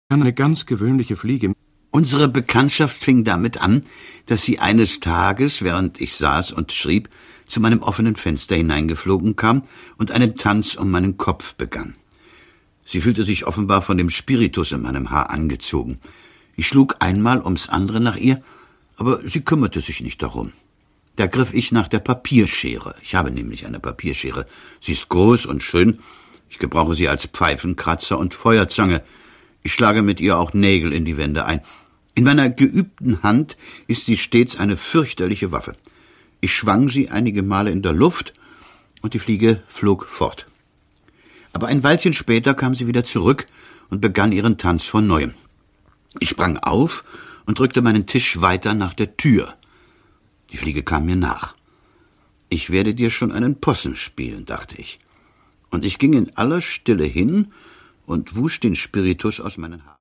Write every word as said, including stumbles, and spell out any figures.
Eine ganz gewöhnliche Fliege. Unsere Bekanntschaft fing damit an, dass sie eines Tages, während ich saß und schrieb, zu meinem offenen Fenster hineingeflogen kam und einen Tanz um meinen Kopf begann. Sie fühlte sich offenbar von dem Spiritus in meinem Haar angezogen. Ich schlug einmal ums andere nach ihr, aber sie kümmerte sich nicht darum. Da griff ich nach der Papierschere. Ich habe nämlich eine Papierschere. Sie ist groß und schön. Ich gebrauche sie als Pfeifenkratzer und Feuerzange. Ich schlage mit ihr auch Nägel in die Wände ein. In meiner geübten Hand ist sie stets eine fürchterliche Waffe. Ich schwang sie einige Male in der Luft und die Fliege flog fort. Aber ein Weilchen später kam sie wieder zurück und begann ihren Tanz von neuem. Ich sprang auf und drückte meinen Tisch weiter nach der Tür. Die Fliege kam mir nach. Ich werde dir schon einen Possen spielen, dachte ich. Und ich ging in aller Stille hin und wusch den Spiritus aus meinen Haaren.